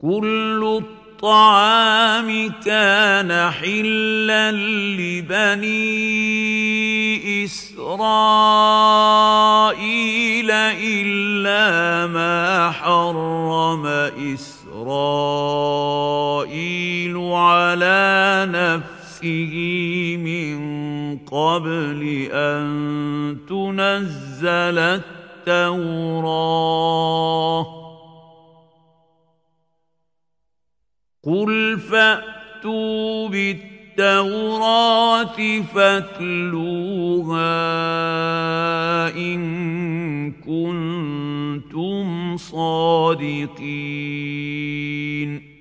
كل الطعام كان حلا لبني إسرائيل إلا ما حرم إسرائيل على نفسه من قبل أن تنزل التوراة قل فأتوا بالتوراة فاتلوها إن كنتم صادقين